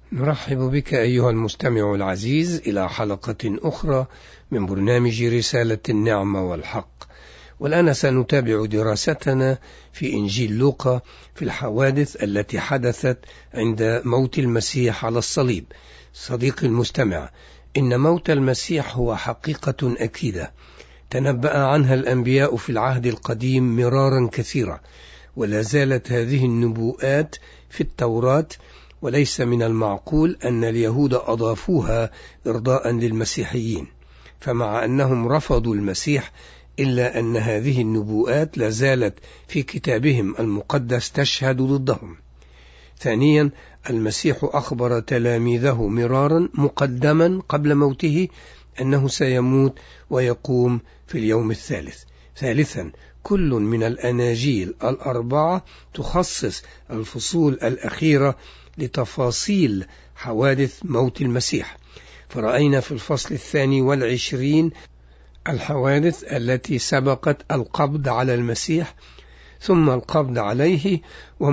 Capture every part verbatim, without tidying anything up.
نرحب بك أيها المستمع العزيز إلى حلقة أخرى من برنامج رسالة النعمة والحق، والآن سنتابع دراستنا في إنجيل لوقا في الحوادث التي حدثت عند موت المسيح على الصليب. صديقي المستمع، إن موت المسيح هو حقيقة أكيدة تنبأ عنها الأنبياء في العهد القديم مرارا كثيرا، ولا زالت هذه النبوءات في التوراة، وليس من المعقول أن اليهود أضافوها إرضاء للمسيحيين. فمع أنهم رفضوا المسيح إلا أن هذه النبوءات لا زالت في كتابهم المقدس تشهد ضدهم. ثانيا، المسيح أخبر تلاميذه مرارا مقدما قبل موته أنه سيموت ويقوم في اليوم الثالث. ثالثا، كل من الأناجيل الأربعة تخصص الفصول الأخيرة لتفاصيل حوادث موت المسيح، فرأينا في الفصل الثاني والعشرين الحوادث التي سبقت القبض على المسيح، ثم القبض عليه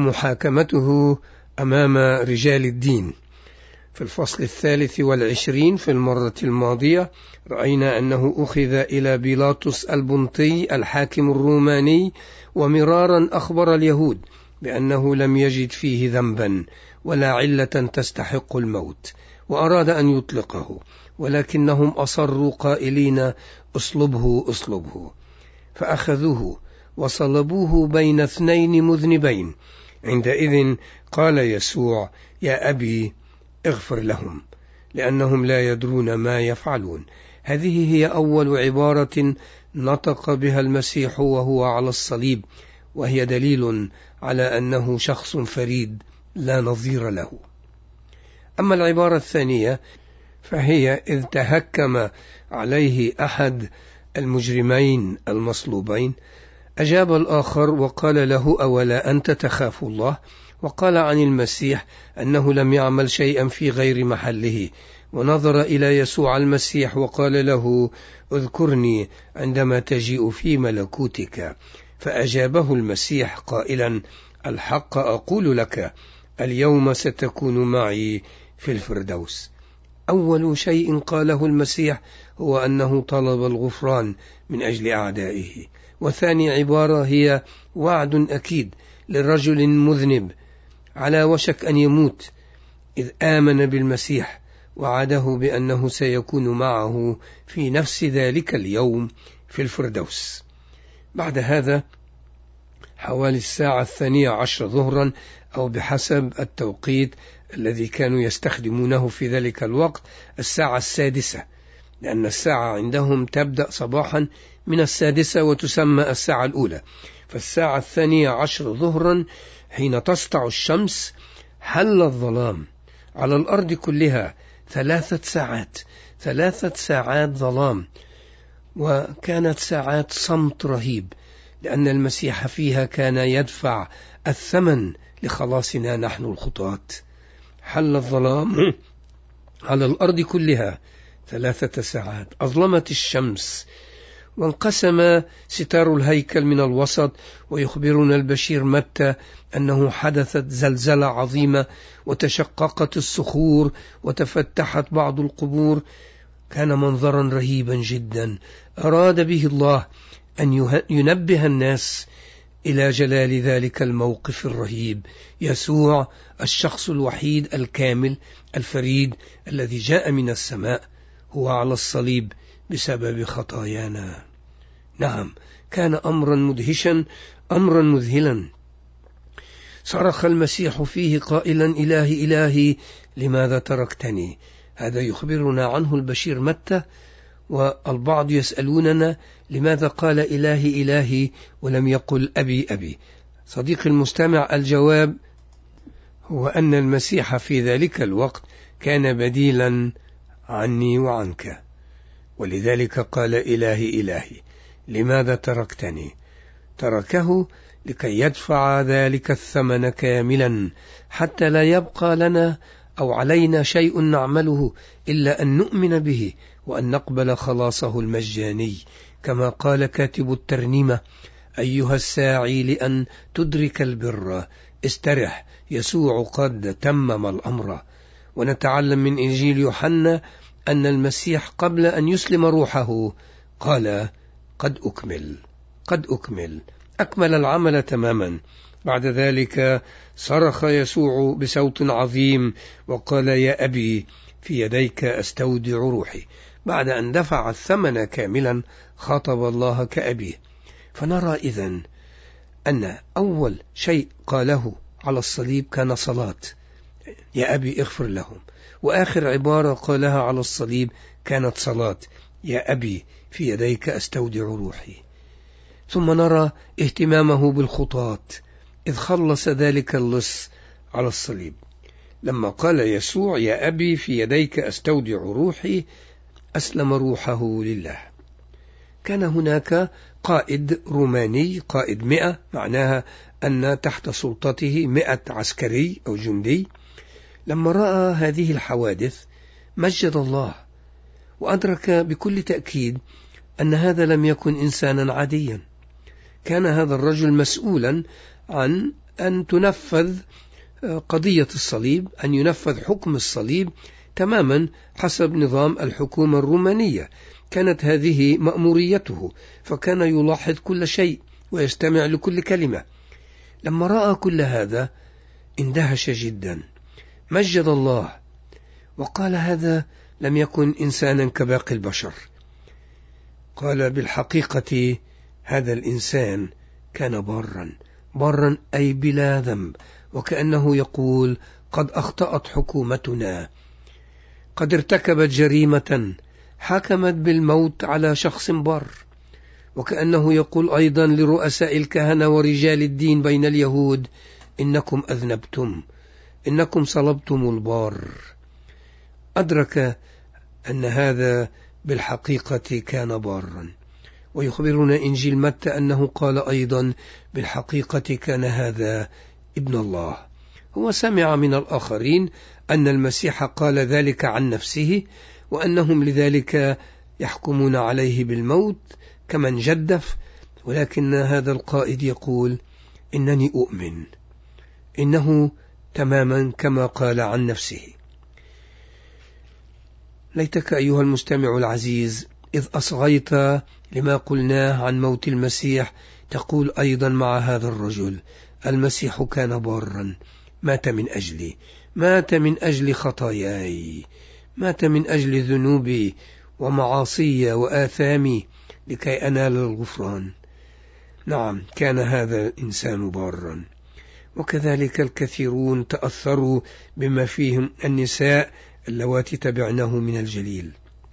ومحاكمته أمام رجال الدين. في الفصل الثالث والعشرين في المرة الماضية رأينا أنه أخذ إلى بيلاطس البنطي الحاكم الروماني، ومرارا أخبر اليهود بأنه لم يجد فيه ذنبا ولا علة تستحق الموت، وأراد أن يطلقه، ولكنهم أصروا قائلين: اصلبه اصلبه. فأخذوه وصلبوه بين اثنين مذنبين. عندئذ قال يسوع: يا أبي اغفر لهم لأنهم لا يدرون ما يفعلون. هذه هي أول عبارة نطق بها المسيح وهو على الصليب، وهي دليل على أنه شخص فريد لا نظير له. أما العبارة الثانية فهي: إذ تهكم عليه أحد المجرمين المصلوبين، أجاب الآخر وقال له: أولا أنت تخاف الله؟ وقال عن المسيح أنه لم يعمل شيئا في غير محله، ونظر إلى يسوع المسيح وقال له: اذكرني عندما تجيء في ملكوتك. فأجابه المسيح قائلا: الحق أقول لك، اليوم ستكون معي في الفردوس. أول شيء قاله المسيح هو أنه طلب الغفران من أجل أعدائه، وثاني عبارة هي وعد أكيد للرجل مذنب على وشك أن يموت، إذ آمن بالمسيح وعده بأنه سيكون معه في نفس ذلك اليوم في الفردوس. بعد هذا حوالي الساعة الثانية عشر ظهرا، أو بحسب التوقيت الذي كانوا يستخدمونه في ذلك الوقت الساعة السادسة، لأن الساعة عندهم تبدأ صباحا من السادسة وتسمى الساعة الأولى. فالساعة الثانية عشر ظهرا حين تسطع الشمس حل الظلام على الأرض كلها ثلاثة ساعات ثلاثة ساعات ظلام، وكانت ساعات صمت رهيب، لأن المسيح فيها كان يدفع الثمن لخلاصنا نحن الخطاة. حل الظلام على الأرض كلها ثلاثة ساعات، أظلمت الشمس، وانقسم ستار الهيكل من الوسط. ويخبرنا البشير متى أنه حدثت زلزلة عظيمة، وتشققت الصخور وتفتحت بعض القبور. كان منظرا رهيبا جدا، أراد به الله أن ينبه الناس إلى جلال ذلك الموقف الرهيب. يسوع الشخص الوحيد الكامل الفريد الذي جاء من السماء هو على الصليب بسبب خطايانا. نعم، كان أمرا مدهشا، أمرا مذهلا. صرخ المسيح فيه قائلا: إلهي إلهي لماذا تركتني؟ هذا يخبرنا عنه البشير متى، والبعض يسألوننا لماذا قال إلهي إلهي ولم يقل أبي أبي. صديقي المستمع، الجواب هو أن المسيح في ذلك الوقت كان بديلا عني وعنك، ولذلك قال إلهي إلهي لماذا تركتني. تركه لكي يدفع ذلك الثمن كاملا، حتى لا يبقى لنا أو علينا شيء نعمله إلا أن نؤمن به وأن نقبل خلاصه المجاني، كما قال كاتب الترنيمة: أيها الساعي لأن تدرك البر استرح، يسوع قد تمم الأمر. ونتعلم من إنجيل يوحنا أن المسيح قبل أن يسلم روحه قال قد أكمل، قد أكمل، أكمل العمل تماما. بعد ذلك صرخ يسوع بصوت عظيم وقال يا أبي في يديك أستودع روحي. بعد أن دفع الثمن كاملا خاطب الله كأبيه. فنرى إذن أن أول شيء قاله على الصليب كان صلاة، يا أبي اغفر لهم، وآخر عبارة قالها على الصليب كانت صلاة، يا أبي في يديك أستودع روحي. ثم نرى اهتمامه بالخطاة إذ خلص ذلك اللص على الصليب. لما قال يسوع يا أبي في يديك أستودع روحي أسلم روحه لله. كان هناك قائد روماني، قائد مئة، معناها أن تحت سلطته مئة عسكري أو جندي. لما رأى هذه الحوادث مجد الله، وأدرك بكل تأكيد أن هذا لم يكن إنسانا عاديا. كان هذا الرجل مسؤولا عن أن تنفذ قضية الصليب، أن ينفذ حكم الصليب تماما حسب نظام الحكومة الرومانية. كانت هذه مأموريته، فكان يلاحظ كل شيء ويستمع لكل كلمة. لما رأى كل هذا اندهش جدا، مجد الله وقال هذا لم يكن إنسانا كباقي البشر. قال بالحقيقة هذا الإنسان كان بارا، بارا أي بلا ذنب، وكأنه يقول قد أخطأت حكومتنا، قد ارتكبت جريمة حكمت بالموت على شخص بار. وكأنه يقول أيضا لرؤساء الكهنة ورجال الدين بين اليهود إنكم أذنبتم، إنكم صلبتم البار. أدرك أن هذا بالحقيقة كان بارا. ويخبرنا إنجيل متى أنه قال أيضا بالحقيقة كان هذا ابن الله. هو سمع من الآخرين أن المسيح قال ذلك عن نفسه، وأنهم لذلك يحكمون عليه بالموت كمن جدف، ولكن هذا القائد يقول إنني أؤمن إنه تماما كما قال عن نفسه. ليتك أيها المستمع العزيز إذ أصغيت لما قلناه عن موت المسيح تقول أيضا مع هذا الرجل المسيح كان بارا، مات من أجلي، مات من أجل خطاياي، مات من أجل ذنوبي ومعاصي وآثامي لكي أنال الغفران. نعم، كان هذا الإنسان بارا. وكذلك الكثيرون تأثروا بما فيهم النساء اللواتي تبعناه من الجليل.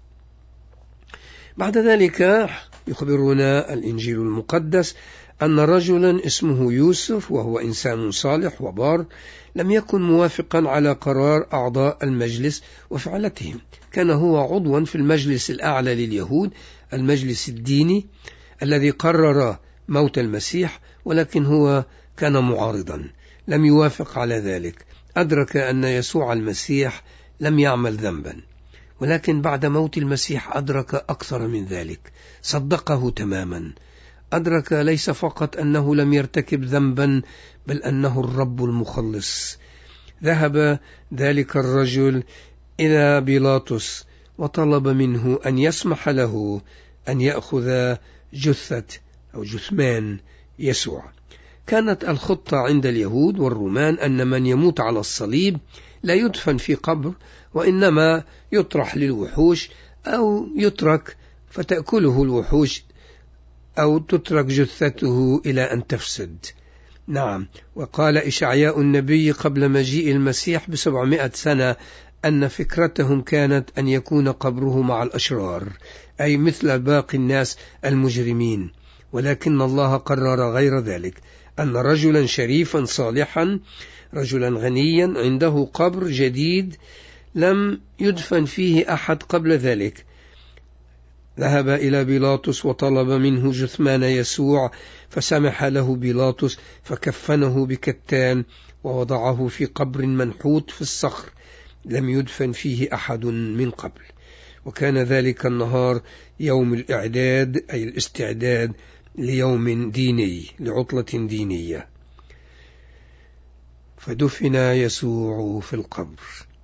بعد ذلك يخبرنا الإنجيل المقدس أن رجلا اسمه يوسف، وهو إنسان صالح وبار، لم يكن موافقا على قرار أعضاء المجلس وفعلتهم. كان هو عضوا في المجلس الأعلى لليهود، المجلس الديني الذي قرر موت المسيح، ولكن هو كان معارضا، لم يوافق على ذلك. أدرك أن يسوع المسيح لم يعمل ذنبا، ولكن بعد موت المسيح أدرك أكثر من ذلك، صدقه تماما. أدرك ليس فقط أنه لم يرتكب ذنبا، بل أنه الرب المخلص. ذهب ذلك الرجل إلى بيلاطس وطلب منه أن يسمح له أن يأخذ جثة أو جثمان يسوع. كانت الخطة عند اليهود والرومان أن من يموت على الصليب لا يدفن في قبر، وإنما يطرح للوحوش أو يترك فتأكله الوحوش، أو تترك جثته إلى أن تفسد. نعم، وقال إشعياء النبي قبل مجيء المسيح بسبعمائة سنة أن فكرتهم كانت أن يكون قبره مع الأشرار، أي مثل باقي الناس المجرمين. ولكن الله قرر غير ذلك، أن رجلا شريفا صالحا، رجلا غنيا عنده قبر جديد لم يدفن فيه أحد قبل ذلك. ذهب إلى بيلاطس وطلب منه جثمان يسوع، فسمح له بيلاطس فكفنه بكتان ووضعه في قبر منحوت في الصخر لم يدفن فيه أحد من قبل. وكان ذلك النهار يوم الإعداد، أي الاستعداد ليوم ديني، لعطلة دينية. فدفن يسوع في القبر.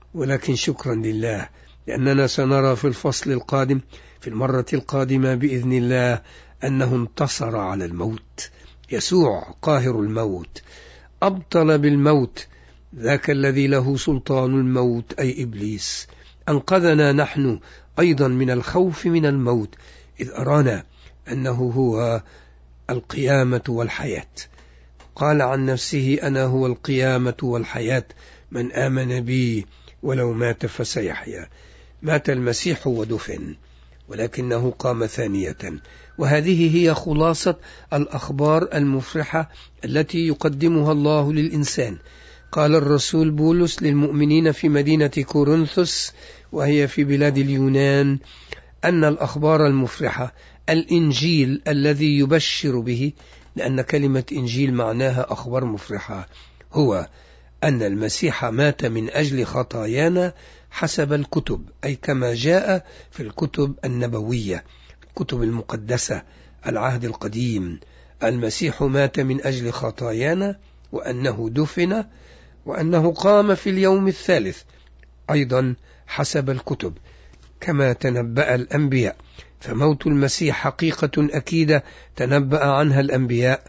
ولكن شكرا لله لأننا سنرى في الفصل القادم في المرة القادمة بإذن الله أنه انتصر على الموت. يسوع قاهر الموت أبطل بالموت ذاك الذي له سلطان الموت أي إبليس. أنقذنا نحن أيضا من الخوف من الموت إذ أرانا أنه هو القيامة والحياة. قال عن نفسه أنا هو القيامة والحياة، من آمن بي ولو مات فسيحيا. مات المسيح ودفن ولكنه قام ثانية، وهذه هي خلاصة الأخبار المفرحة التي يقدمها الله للإنسان. قال الرسول بولس للمؤمنين في مدينة كورنثوس وهي في بلاد اليونان أن الأخبار المفرحة الإنجيل الذي يبشر به، لأن كلمة إنجيل معناها أخبار مفرحة، هو أن المسيح مات من أجل خطايانا حسب الكتب، أي كما جاء في الكتب النبوية الكتب المقدسة العهد القديم. المسيح مات من أجل خطايانا وأنه دفن وأنه قام في اليوم الثالث أيضا حسب الكتب كما تنبأ الأنبياء. فموت المسيح حقيقة أكيدة تنبأ عنها الأنبياء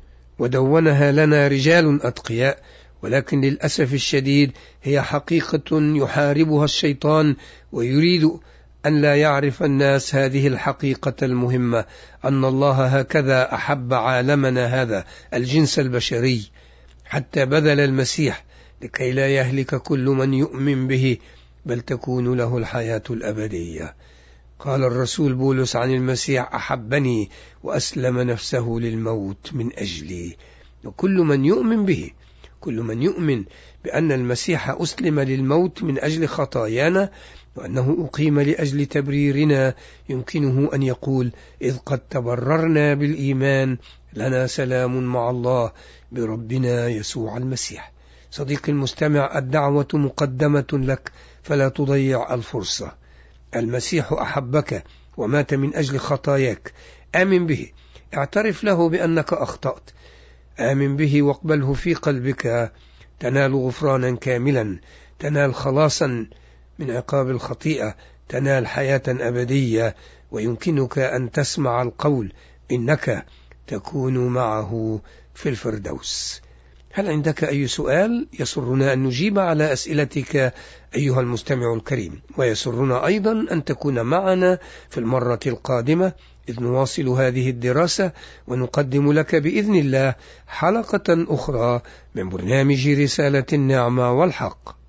ودونها لنا رجال أتقياء، ولكن للأسف الشديد هي حقيقة يحاربها الشيطان ويريد أن لا يعرف الناس هذه الحقيقة المهمة، أن الله هكذا أحب عالمنا هذا الجنس البشري حتى بذل المسيح لكي لا يهلك كل من يؤمن به بل تكون له الحياة الأبدية. قال الرسول بولس عن المسيح أحبني وأسلم نفسه للموت من أجلي. وكل من يؤمن به، كل من يؤمن بأن المسيح أسلم للموت من أجل خطايانا وأنه أقيم لأجل تبريرنا، يمكنه أن يقول إذ قد تبررنا بالإيمان لنا سلام مع الله بربنا يسوع المسيح. صديقي المستمع، الدعوة مقدمة لك فلا تضيع الفرصة. المسيح أحبك ومات من أجل خطاياك، آمن به، اعترف له بأنك أخطأت، آمن به واقبله في قلبك، تنال غفرانا كاملا، تنال خلاصا من عقاب الخطيئة، تنال حياة أبدية، ويمكنك أن تسمع القول إنك تكون معه في الفردوس. هل عندك أي سؤال؟ يسرنا أن نجيب على أسئلتك أيها المستمع الكريم، ويسرنا أيضا أن تكون معنا في المرة القادمة إذ نواصل هذه الدراسة ونقدم لك بإذن الله حلقة أخرى من برنامج رسالة النعمة والحق.